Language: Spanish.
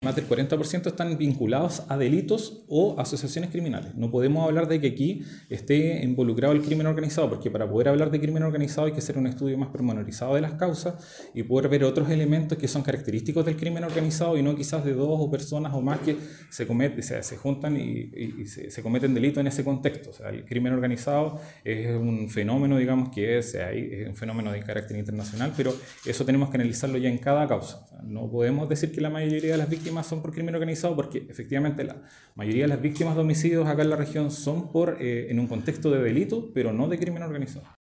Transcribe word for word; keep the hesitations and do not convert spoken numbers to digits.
más del cuarenta por ciento están vinculados a delitos o asociaciones criminales. No podemos hablar de que aquí esté involucrado el crimen organizado, porque para poder hablar de crimen organizado hay que hacer un estudio más pormenorizado de las causas y poder ver otros elementos que son característicos del crimen organizado y no quizás de dos o personas o más que se, cometen, se, se juntan y, y, y se, se cometen delitos en ese contexto. O sea, el crimen organizado es un fenómeno, digamos, que es, es un fenómeno de carácter internacional, pero eso tenemos que analizarlo ya en cada causa. O sea, no podemos decir que la mayoría de las víctimas son por crimen organizado, porque efectivamente la mayoría de las víctimas de homicidios acá en la región son por, eh, en un contexto de delito, pero no de crimen organizado.